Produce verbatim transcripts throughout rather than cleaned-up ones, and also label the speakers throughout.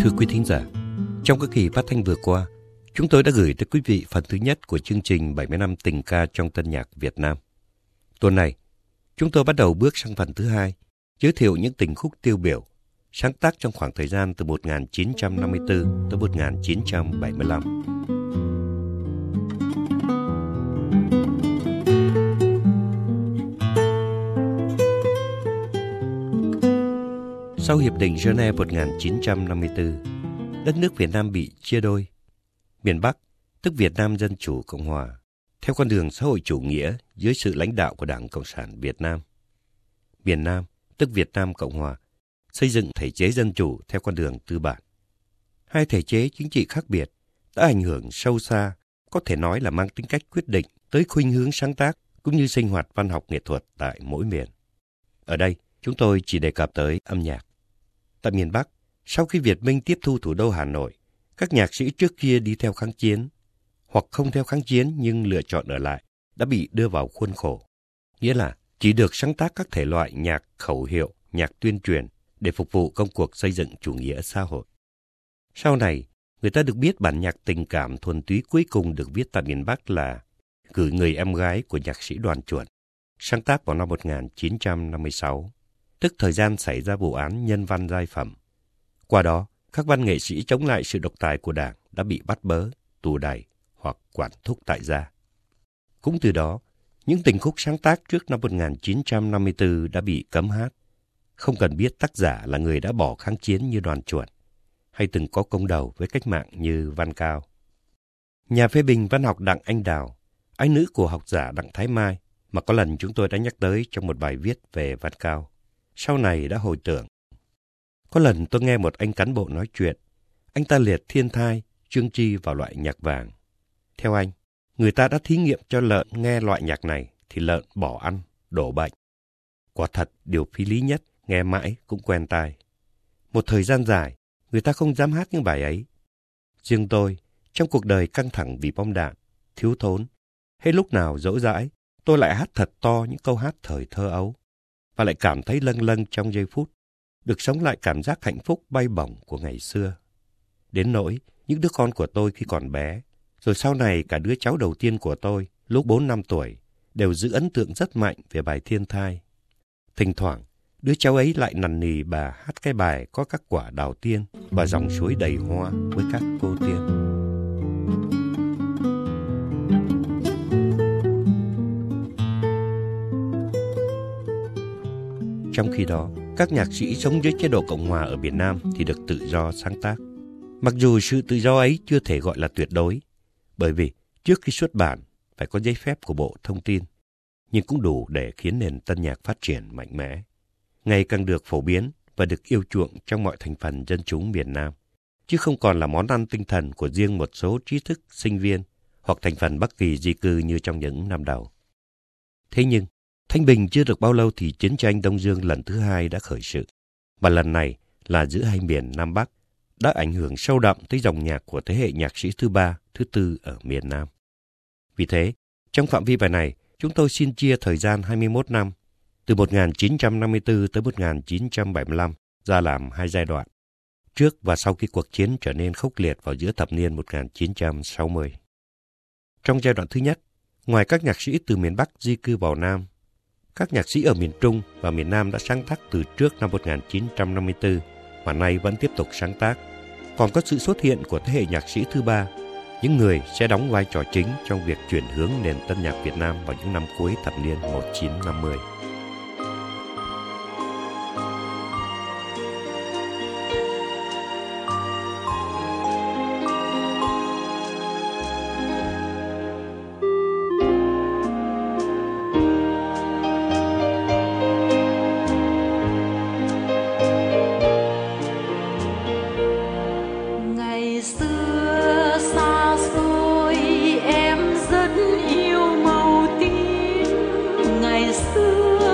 Speaker 1: Thưa quý thính giả, trong các kỳ phát thanh vừa qua, chúng tôi đã gửi tới quý vị phần thứ nhất của chương trình bảy mươi năm tình ca trong tân nhạc Việt Nam. Tuần này, chúng tôi bắt đầu bước sang phần thứ hai, giới thiệu những tình khúc tiêu biểu, sáng tác trong khoảng thời gian từ một nghìn chín trăm năm mươi tư tới một nghìn chín trăm bảy mươi lăm. Sau Hiệp định Geneva một nghìn chín trăm năm mươi tư, đất nước Việt Nam bị chia đôi. Miền Bắc, tức Việt Nam Dân Chủ Cộng Hòa, theo con đường xã hội chủ nghĩa dưới sự lãnh đạo của Đảng Cộng sản Việt Nam. Miền Nam, tức Việt Nam Cộng Hòa, xây dựng thể chế dân chủ theo con đường tư bản. Hai thể chế chính trị khác biệt đã ảnh hưởng sâu xa, có thể nói là mang tính cách quyết định tới khuynh hướng sáng tác cũng như sinh hoạt văn học nghệ thuật tại mỗi miền. Ở đây, chúng tôi chỉ đề cập tới âm nhạc. Tại miền Bắc, sau khi Việt Minh tiếp thu thủ đô Hà Nội, các nhạc sĩ trước kia đi theo kháng chiến, hoặc không theo kháng chiến nhưng lựa chọn ở lại, đã bị đưa vào khuôn khổ. Nghĩa là chỉ được sáng tác các thể loại nhạc khẩu hiệu, nhạc tuyên truyền để phục vụ công cuộc xây dựng chủ nghĩa xã hội. Sau này, người ta được biết bản nhạc tình cảm thuần túy cuối cùng được viết tại miền Bắc là Gửi người em gái của nhạc sĩ Đoàn Chuẩn, sáng tác vào năm một nghìn chín trăm năm mươi sáu, tức thời gian xảy ra vụ án Nhân văn Giai Phẩm. Qua đó, các văn nghệ sĩ chống lại sự độc tài của Đảng đã bị bắt bớ, tù đày hoặc quản thúc tại gia. Cũng từ đó, những tình khúc sáng tác trước năm một nghìn chín trăm năm mươi tư đã bị cấm hát, không cần biết tác giả là người đã bỏ kháng chiến như Đoàn Chuẩn, hay từng có công đầu với cách mạng như Văn Cao. Nhà phê bình văn học Đặng Anh Đào, ái nữ của học giả Đặng Thái Mai, mà có lần chúng tôi đã nhắc tới trong một bài viết về Văn Cao, sau này đã hồi tưởng. Có lần tôi nghe một anh cán bộ nói chuyện, anh ta liệt Thiên Thai, Chương Chi vào loại nhạc vàng. Theo anh, người ta đã thí nghiệm cho lợn nghe loại nhạc này thì lợn bỏ ăn, đổ bệnh. Quả thật, điều phi lý nhất, nghe mãi cũng quen tai. Một thời gian dài, người ta không dám hát những bài ấy. Riêng tôi, trong cuộc đời căng thẳng vì bom đạn, thiếu thốn, hay lúc nào dỗ dãi, tôi lại hát thật to những câu hát thời thơ ấu, và lại cảm thấy lâng lâng trong giây phút, được sống lại cảm giác hạnh phúc bay bổng của ngày xưa. Đến nỗi, những đứa con của tôi khi còn bé, rồi sau này cả đứa cháu đầu tiên của tôi, lúc bốn năm tuổi, đều giữ ấn tượng rất mạnh về bài Thiên Thai. Thỉnh thoảng, đứa cháu ấy lại nằn nì bà hát cái bài có các quả đào tiên và dòng suối đầy hoa với các cô tiên. Trong khi đó, các nhạc sĩ sống dưới chế độ Cộng hòa ở miền Nam thì được tự do sáng tác. Mặc dù sự tự do ấy chưa thể gọi là tuyệt đối, bởi vì trước khi xuất bản phải có giấy phép của Bộ Thông tin, nhưng cũng đủ để khiến nền tân nhạc phát triển mạnh mẽ, ngày càng được phổ biến và được yêu chuộng trong mọi thành phần dân chúng miền Nam, chứ không còn là món ăn tinh thần của riêng một số trí thức, sinh viên hoặc thành phần Bắc Kỳ di cư như trong những năm đầu. Thế nhưng, Thanh Bình chưa được bao lâu thì chiến tranh Đông Dương lần thứ hai đã khởi sự, và lần này là giữa hai miền Nam Bắc, đã ảnh hưởng sâu đậm tới dòng nhạc của thế hệ nhạc sĩ thứ ba, thứ tư ở miền Nam. Vì thế, trong phạm vi bài này, chúng tôi xin chia thời gian hai mươi mốt năm, từ một nghìn chín trăm năm mươi tư tới một nghìn chín trăm bảy mươi lăm, ra làm hai giai đoạn, trước và sau khi cuộc chiến trở nên khốc liệt vào giữa thập niên một nghìn chín trăm sáu mươi. Trong giai đoạn thứ nhất, ngoài các nhạc sĩ từ miền Bắc di cư vào Nam, các nhạc sĩ ở miền Trung và miền Nam đã sáng tác từ trước năm một nghìn chín trăm năm mươi tư mà nay vẫn tiếp tục sáng tác. Còn có sự xuất hiện của thế hệ nhạc sĩ thứ ba, những người sẽ đóng vai trò chính trong việc chuyển hướng nền tân nhạc Việt Nam vào những năm cuối thập niên một nghìn chín trăm năm mươi.
Speaker 2: Ngày xưa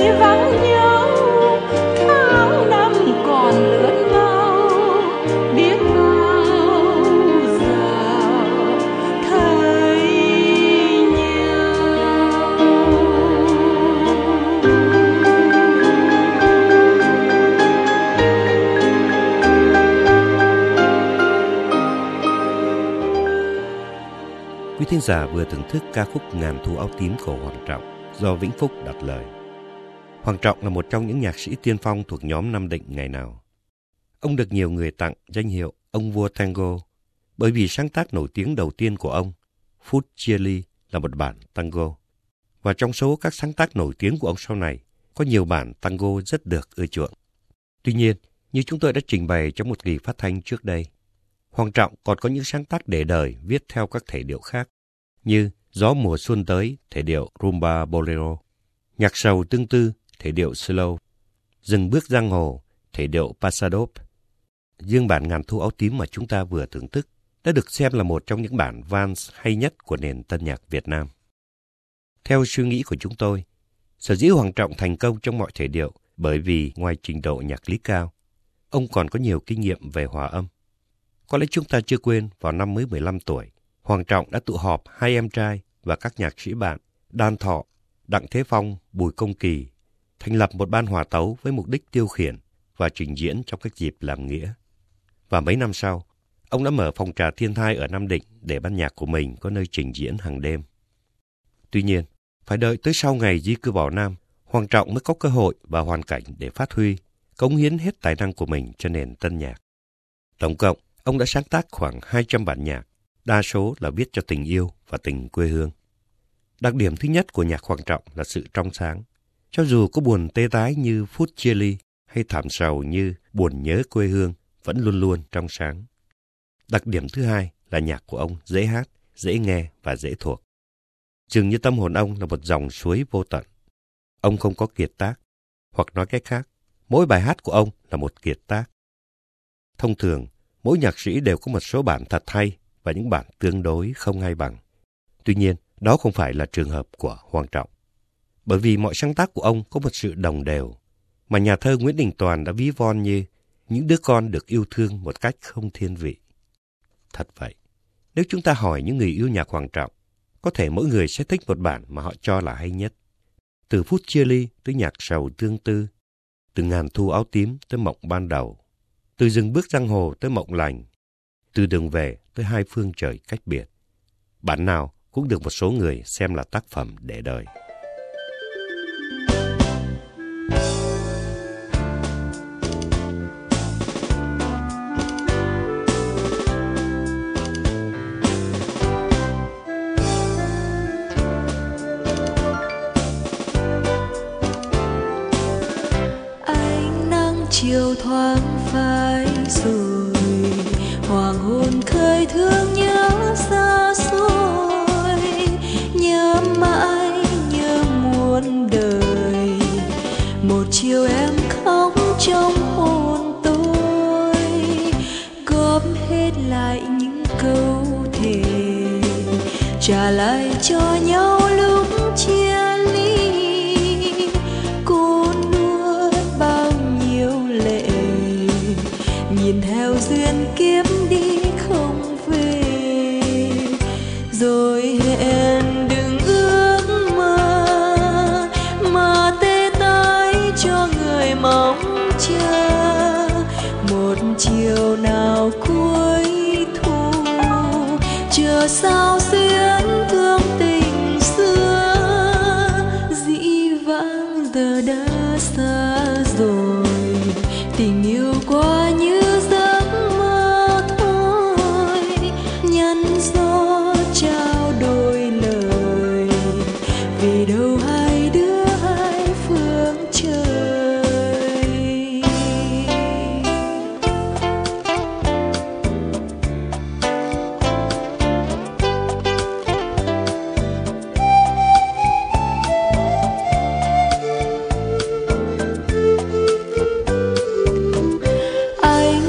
Speaker 2: vắng nhau, tháng năm còn lướt mau, biết bao giờ thấy nhau.
Speaker 1: Quý thính giả vừa thưởng thức ca khúc Ngàn thu áo tím của Hoàng Trọng do Vĩnh Phúc đặt lời. Hoàng Trọng là một trong những nhạc sĩ tiên phong thuộc nhóm Nam Định ngày nào. Ông được nhiều người tặng danh hiệu ông vua tango bởi vì sáng tác nổi tiếng đầu tiên của ông, Phút Chia Ly, là một bản tango. Và trong số các sáng tác nổi tiếng của ông sau này, có nhiều bản tango rất được ưa chuộng. Tuy nhiên, như chúng tôi đã trình bày trong một kỳ phát thanh trước đây, Hoàng Trọng còn có những sáng tác để đời viết theo các thể điệu khác, như Gió mùa xuân tới, thể điệu rumba bolero, Nhạc sầu tương tư, thể điệu slow, Dừng bước giang hồ, thể điệu pasadop. Riêng bản Ngàn thu áo tím mà chúng ta vừa thưởng thức đã được xem là một trong những bản vals hay nhất của nền tân nhạc Việt Nam. Theo suy nghĩ của chúng tôi, sở dĩ Hoàng Trọng thành công trong mọi thể điệu bởi vì ngoài trình độ nhạc lý cao, ông còn có nhiều kinh nghiệm về hòa âm. Có lẽ chúng ta chưa quên vào năm mới mười lăm tuổi, Hoàng Trọng đã tụ họp hai em trai và các nhạc sĩ bạn Đan Thọ, Đặng Thế Phong, Bùi Công Kỳ thành lập một ban hòa tấu với mục đích tiêu khiển và trình diễn trong các dịp làm nghĩa. Và mấy năm sau, ông đã mở phòng trà Thiên Thai ở Nam Định để ban nhạc của mình có nơi trình diễn hàng đêm. Tuy nhiên, phải đợi tới sau ngày di cư vào Nam, Hoàng Trọng mới có cơ hội và hoàn cảnh để phát huy, cống hiến hết tài năng của mình cho nền tân nhạc. Tổng cộng, ông đã sáng tác khoảng hai trăm bản nhạc, đa số là viết cho tình yêu và tình quê hương. Đặc điểm thứ nhất của nhạc Hoàng Trọng là sự trong sáng. Cho dù có buồn tê tái như Phút Chia Ly hay thảm sầu như Buồn nhớ quê hương, vẫn luôn luôn trong sáng. Đặc điểm thứ hai là nhạc của ông dễ hát, dễ nghe và dễ thuộc. Dường như tâm hồn ông là một dòng suối vô tận. Ông không có kiệt tác, hoặc nói cách khác, mỗi bài hát của ông là một kiệt tác. Thông thường, mỗi nhạc sĩ đều có một số bản thật hay và những bản tương đối không hay bằng. Tuy nhiên, đó không phải là trường hợp của Hoàng Trọng. Bởi vì mọi sáng tác của ông có một sự đồng đều, mà nhà thơ Nguyễn Đình Toàn đã ví von như những đứa con được yêu thương một cách không thiên vị. Thật vậy, nếu chúng ta hỏi những người yêu nhạc Hoàng Trọng, có thể mỗi người sẽ thích một bản mà họ cho là hay nhất. Từ Phút Chia Ly tới Nhạc sầu tương tư, từ Ngàn thu áo tím tới Mộng ban đầu, từ Dừng bước giang hồ tới Mộng lành, từ Đường về tới Hai phương trời cách biệt. Bản nào cũng được một số người xem là tác phẩm để đời.
Speaker 2: Ánh nắng chiều thoáng phai rồi, hoàng hôn khơi thương nhớ xa xôi, nhớ mãi nhớ muôn đời. Một chiều em khóc trong hồn tôi, góp hết lại những câu thề, trả lại cho nhau lúc chia ly. Cô nuốt bao nhiêu lệ, nhìn theo duyên kiếp đi không về, rồi hẹn đừng ước mơ mà tê tái cho người mong chờ. Một chiều nào cuối thu, chờ sao xuyến thương tình xưa, dĩ vãng giờ đã xa rồi, tình yêu qua như giấc mơ thôi. Nhắn gió trao đôi lời, vì đâu hai đứa hai phương trời. Anh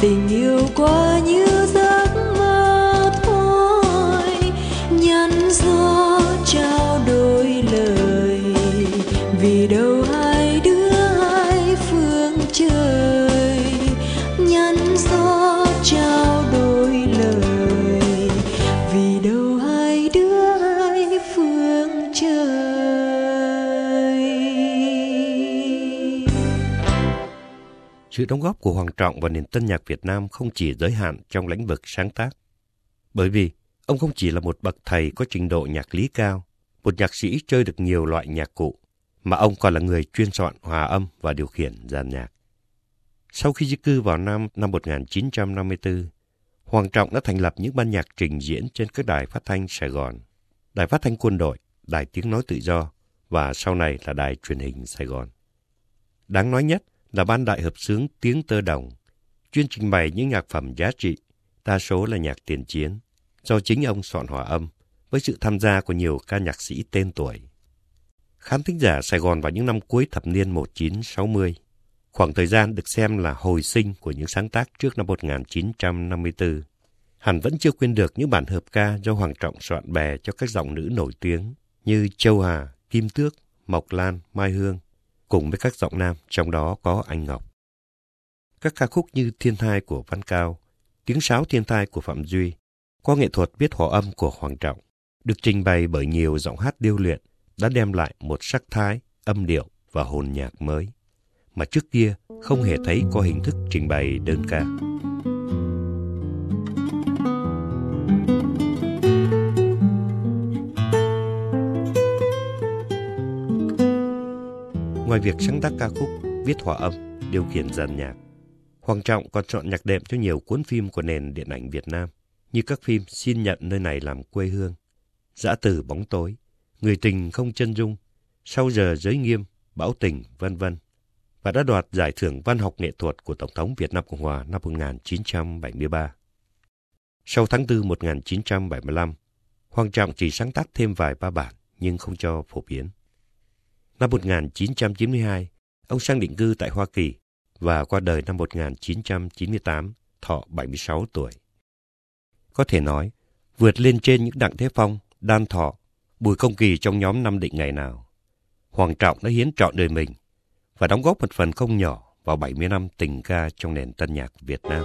Speaker 2: tình yêu qua như giấc mơ thôi, nhắn gió trao đổi lời, vì đâu hai đứa hai phương trời, nhắn gió trao đổi lời, vì đâu hai đứa hai phương trời.
Speaker 1: Sự đóng góp của Hoàng Trọng vào nền tân nhạc Việt Nam không chỉ giới hạn trong lĩnh vực sáng tác. Bởi vì ông không chỉ là một bậc thầy có trình độ nhạc lý cao, một nhạc sĩ chơi được nhiều loại nhạc cụ, mà ông còn là người chuyên soạn hòa âm và điều khiển dàn nhạc. Sau khi di cư vào Nam năm một nghìn chín trăm năm mươi tư, Hoàng Trọng đã thành lập những ban nhạc trình diễn trên các đài phát thanh Sài Gòn, đài phát thanh Quân đội, đài Tiếng Nói Tự Do và sau này là đài truyền hình Sài Gòn. Đáng nói nhất là ban đại hợp xướng Tiếng Tơ Đồng, chuyên trình bày những nhạc phẩm giá trị, đa số là nhạc tiền chiến, do chính ông soạn hòa âm, với sự tham gia của nhiều ca nhạc sĩ tên tuổi. Khán thính giả Sài Gòn vào những năm cuối thập niên một nghìn chín trăm sáu mươi, khoảng thời gian được xem là hồi sinh của những sáng tác trước năm một nghìn chín trăm năm mươi tư, hẳn vẫn chưa quên được những bản hợp ca do Hoàng Trọng soạn bè cho các giọng nữ nổi tiếng như Châu Hà, Kim Tước, Mộc Lan, Mai Hương, cùng với các giọng nam, trong đó có anh Ngọc. Các ca khúc như Thiên Thai của Văn Cao, Tiếng Sáo Thiên Thai của Phạm Duy, qua nghệ thuật viết hòa âm của Hoàng Trọng, được trình bày bởi nhiều giọng hát điêu luyện, đã đem lại một sắc thái, âm điệu và hồn nhạc mới, mà trước kia không hề thấy có hình thức trình bày đơn ca. Ngoài việc sáng tác ca khúc, viết hòa âm, điều khiển dàn nhạc, Hoàng Trọng còn chọn nhạc đệm cho nhiều cuốn phim của nền điện ảnh Việt Nam, như các phim Xin Nhận Nơi Này Làm Quê Hương, Dã Từ Bóng Tối, Người Tình Không Chân Dung, Sau Giờ Giới Nghiêm, Bão Tình, vân vân, và đã đoạt giải thưởng văn học nghệ thuật của Tổng thống Việt Nam Cộng Hòa năm một nghìn chín trăm bảy mươi ba. Sau tháng tư một nghìn chín trăm bảy mươi lăm, Hoàng Trọng chỉ sáng tác thêm vài ba bản nhưng không cho phổ biến. Năm một nghìn chín trăm chín mươi hai, ông sang định cư tại Hoa Kỳ và qua đời năm một nghìn chín trăm chín mươi tám, thọ bảy mươi sáu tuổi. Có thể nói, vượt lên trên những Đặng Thế Phong, Đan Thọ, Bùi Công Kỳ trong nhóm Nam Định ngày nào, Hoàng Trọng đã hiến trọn đời mình và đóng góp một phần không nhỏ vào bảy mươi năm tình ca trong nền tân nhạc Việt Nam.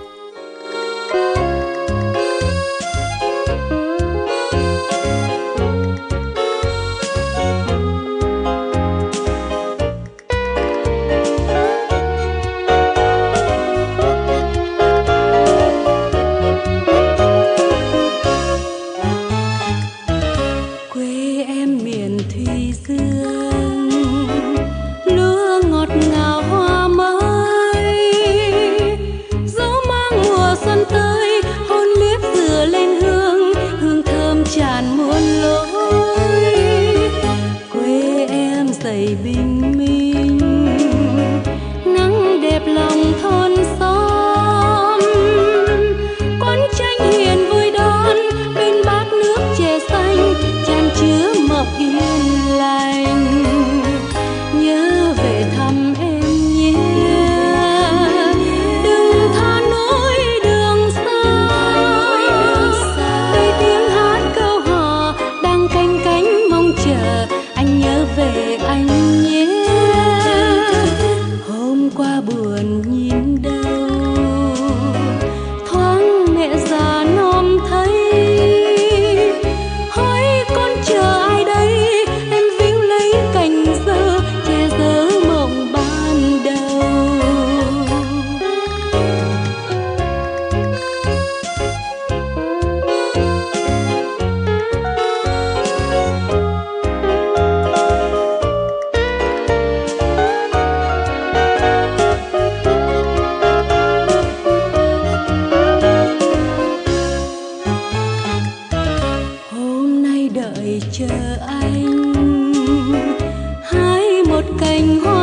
Speaker 2: đợi chờ anh hái một cành hoa